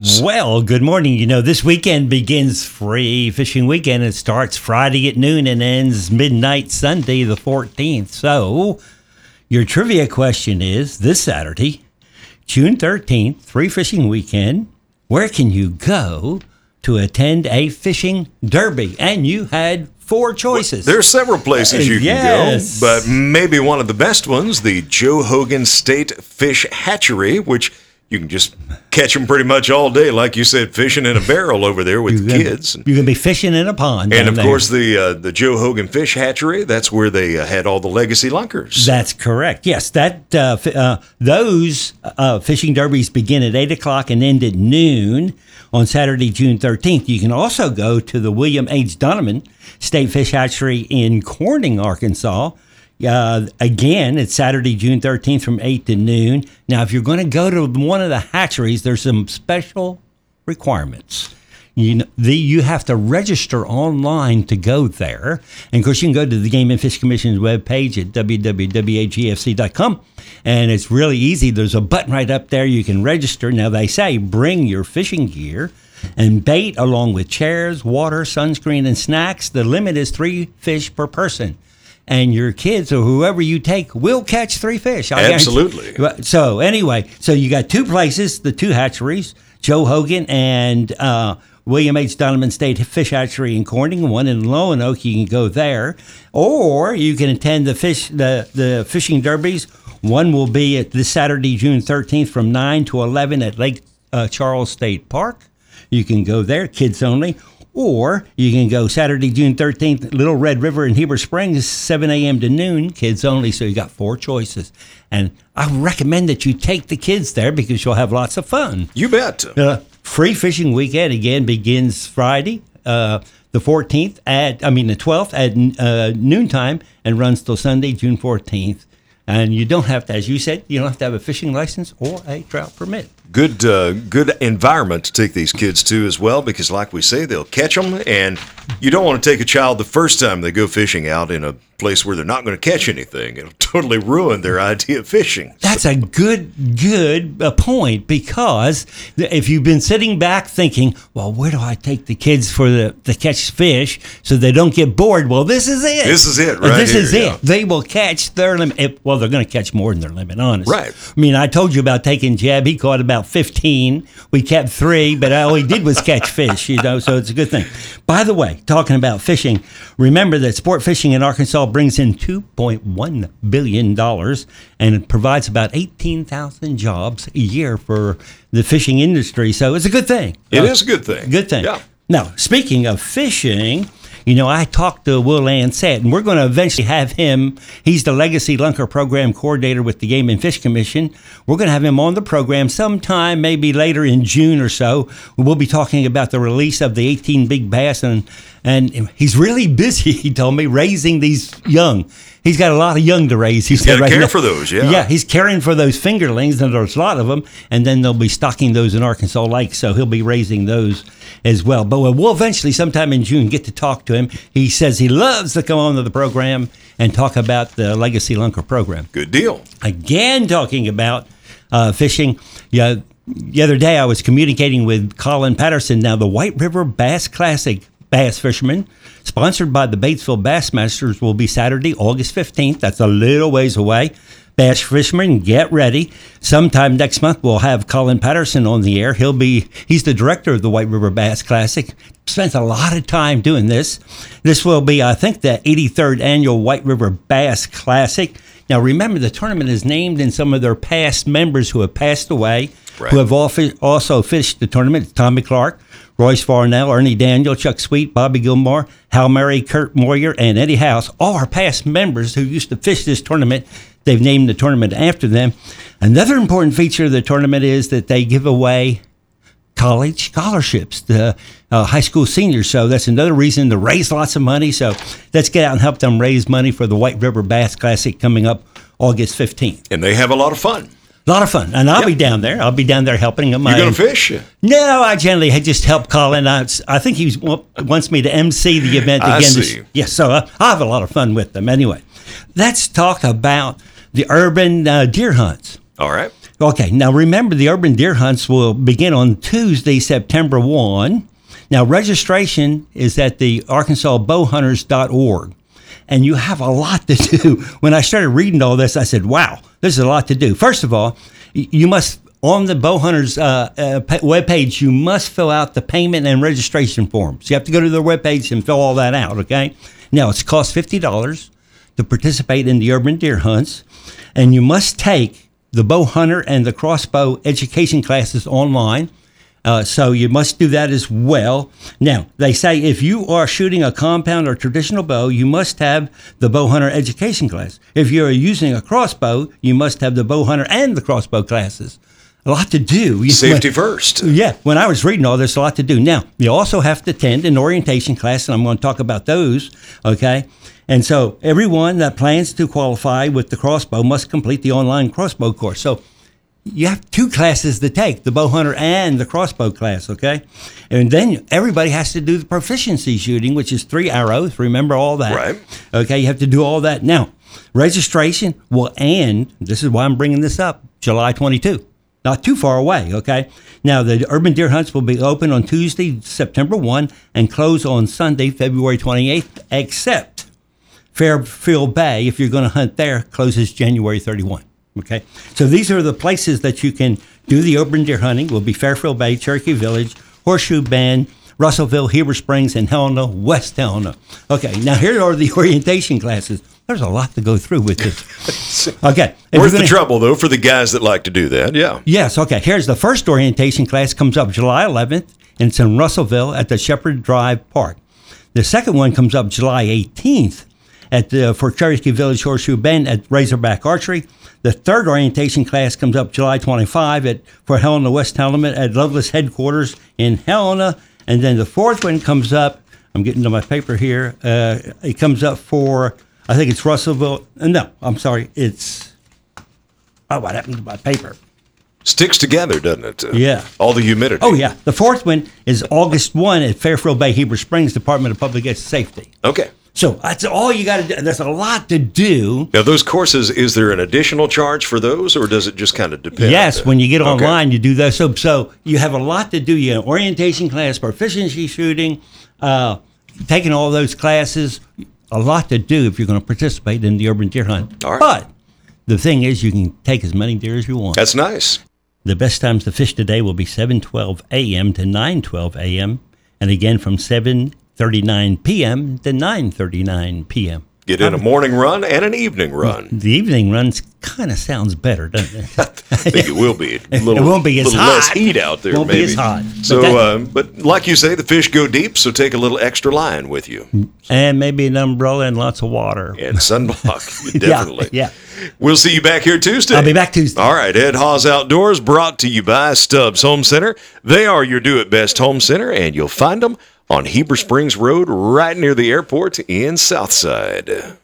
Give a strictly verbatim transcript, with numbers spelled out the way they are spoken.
Well, good morning. You know, this weekend begins free fishing weekend. It starts Friday at noon and ends midnight Sunday the fourteenth. So, your trivia question is this Saturday, June thirteenth, free fishing weekend. Where can you go to attend a fishing derby? And you had four choices. Well, there's several places you can yes. go, but maybe one of the best ones, the Joe Hogan State Fish Hatchery, which you can just catch them pretty much all day, like you said, fishing in a barrel over there with the kids. You can be fishing in a pond. And, of there. course, the uh, the Joe Hogan Fish Hatchery, that's where they uh, had all the legacy lunkers. That's correct. Yes, that uh, f- uh, those uh, fishing derbies begin at eight o'clock and end at noon on Saturday, June thirteenth. You can also go to the William H. Donovan State Fish Hatchery in Corning, Arkansas. Uh, again, it's Saturday, June thirteenth from eight to noon. Now, if you're going to go to one of the hatcheries, there's some special requirements. You know, the, you have to register online to go there. And, of course, you can go to the Game and Fish Commission's webpage at w w w dot a g f c dot com. And it's really easy. There's a button right up there. You can register. Now, they say bring your fishing gear and bait along with chairs, water, sunscreen, and snacks. The limit is three fish per person. And your kids or whoever you take will catch three fish. I Absolutely. Guarantee. So anyway, so you got two places, the two hatcheries, Joe Hogan and uh, William H. Donovan State Fish Hatchery in Corning, one in Lonoke. You can go there, or you can attend the fish the the fishing derbies. One will be at this Saturday, June thirteenth, from nine to eleven at Lake uh, Charles State Park. You can go there, kids only. Or you can go Saturday, June thirteenth, Little Red River in Heber Springs, seven a.m. to noon, kids only. So you got four choices. And I recommend that you take the kids there because you'll have lots of fun. You bet. Uh, free fishing weekend, again, begins Friday, uh, the fourteenth, at, I mean the twelfth at uh, noontime and runs till Sunday, June fourteenth. And you don't have to, as you said, you don't have to have a fishing license or a trout permit. Good uh, good environment to take these kids to as well, because like we say, they'll catch them, and you don't want to take a child the first time they go fishing out in a place where they're not going to catch anything. It'll totally ruin their idea of fishing. That's a good, good uh, point, because if you've been sitting back thinking, well, where do I take the kids for the to catch fish so they don't get bored? Well, this is it. This is it, right This here, is yeah. it. They will catch their limit. Well, they're going to catch more than their limit, honestly. Right. I mean, I told you about taking Jeb. He caught about fifteen. We kept three, but all he did was catch fish, you know, so it's a good thing. By the way, talking about fishing, remember that sport fishing in Arkansas brings in two point one billion dollars, and it provides about eighteen thousand jobs a year for the fishing industry. So it's a good thing. It uh, is a good thing. Good thing. Yeah. Now, speaking of fishing, you know, I talked to Will Ansett, and we're going to eventually have him. He's the Legacy Lunker Program Coordinator with the Game and Fish Commission. We're going to have him on the program sometime, maybe later in June or so. We'll be talking about the release of the eighteen big bass, and and he's really busy, he told me, raising these young. He's got a lot of young to raise. He's got to care for those, yeah. Yeah, he's caring for those fingerlings, and there's a lot of them, and then they'll be stocking those in Arkansas Lake, so he'll be raising those as well. But we'll eventually, sometime in June, get to talk to him. He says he loves to come on to the program and talk about the Legacy Lunker program. Good deal. Again, talking about uh, fishing. Yeah, the other day I was communicating with Colin Patterson. Now, the White River Bass Classic Bass Fisherman, sponsored by the Batesville Bassmasters, will be Saturday, August fifteenth. That's a little ways away. Bass fishermen, get ready. Sometime next month, we'll have Colin Patterson on the air. He'll be, he's the director of the White River Bass Classic. Spends a lot of time doing this. This will be, I think, the eighty-third annual White River Bass Classic. Now, remember, the tournament is named in some of their past members who have passed away, right, who have also fished the tournament. Tommy Clark, Royce Farnell, Ernie Daniel, Chuck Sweet, Bobby Gilmore, Hal Murray, Kurt Moyer, and Eddie House, all are past members who used to fish this tournament. They've named the tournament after them. Another important feature of the tournament is that they give away college scholarships to uh, high school seniors. So that's another reason to raise lots of money. So let's get out and help them raise money for the White River Bass Classic coming up August fifteenth. And they have a lot of fun. A lot of fun. And I'll yep. be down there. I'll be down there helping them. You going to fish? No, I generally just help Colin. I, I think he wants me to emcee the event again. I see. This, yes, so I, I have a lot of fun with them. Anyway, let's talk about the urban uh, deer hunts. All right. Okay, now remember the urban deer hunts will begin on Tuesday, September first. Now registration is at the arkansas bow hunters dot org. And you have a lot to do. When I started reading all this, I said, wow, this is a lot to do. First of all, you must, on the Bow Hunters uh, uh, webpage, you must fill out the payment and registration forms. You have to go to their webpage and fill all that out, okay? Now, it's cost fifty dollars to participate in the urban deer hunts, and you must take the bow hunter and the crossbow education classes online. Uh, so you must do that as well. Now, they say if you are shooting a compound or traditional bow, you must have the bow hunter education class. If you're using a crossbow, you must have the bow hunter and the crossbow classes. A lot to do. Safety first. Yeah. When I was reading all this, a lot to do. Now, you also have to attend an orientation class, and I'm going to talk about those, okay? And so everyone that plans to qualify with the crossbow must complete the online crossbow course. So you have two classes to take, the bow hunter and the crossbow class, okay? And then everybody has to do the proficiency shooting, which is three arrows. Remember all that. Right. Okay, you have to do all that. Now, registration will end, this is why I'm bringing this up, July twenty-second. Not too far away, okay? Now, the urban deer hunts will be open on Tuesday, September first, and close on Sunday, February twenty-eighth, except Fairfield Bay, if you're going to hunt there, closes January thirty-first. Okay, so these are the places that you can do the urban deer hunting. Will be Fairfield Bay, Cherokee Village, Horseshoe Bend, Russellville, Heber Springs, and Helena, West Helena. Okay, now here are the orientation classes. There's a lot to go through with this. Okay. Worth the trouble, though, for the guys that like to do that, yeah. Yes, okay. Here's the first orientation class, comes up July eleventh, and it's in Russellville at the Shepherd Drive Park. The second one comes up July eighteenth at the, for Cherokee Village, Horseshoe Bend at Razorback Archery. The third orientation class comes up July twenty-fifth at, for Helena, West Helena at Loveless Headquarters in Helena. And then the fourth one comes up, I'm getting to my paper here, uh, it comes up for, I think it's Russellville. Uh, no, I'm sorry, it's, oh, what happened to my paper? Sticks together, doesn't it? Uh, yeah. All the humidity. Oh, yeah. The fourth one is August first at Fairfield Bay, Heber Springs, Department of Public Safety. Okay. So that's all you got to do. There's a lot to do. Now, those courses, is there an additional charge for those, or does it just kind of depend? Yes, when you get Okay. online, you do those. So, so you have a lot to do. You have orientation class, proficiency shooting, uh, taking all those classes. A lot to do if you're going to participate in the urban deer hunt. All right. But the thing is, you can take as many deer as you want. That's nice. The best times to fish today will be seven twelve a.m. to nine twelve a.m. and again from seven thirty-nine p.m. to nine thirty-nine p.m. Get in a morning run and an evening run. The evening runs kind of sounds better, doesn't it? I think it will be. A little, It won't be as little hot. less heat out there, Won't be maybe. as hot. So, But that- uh, but like you say, the fish go deep, so take a little extra line with you. And maybe an umbrella and lots of water. And sunblock, Yeah, definitely. yeah. We'll see you back here Tuesday. I'll be back Tuesday. All right, Ed Hawes Outdoors, brought to you by Stubbs Home Center. They are your do-it-best home center, and you'll find them on Heber Springs Road right near the airport in Southside.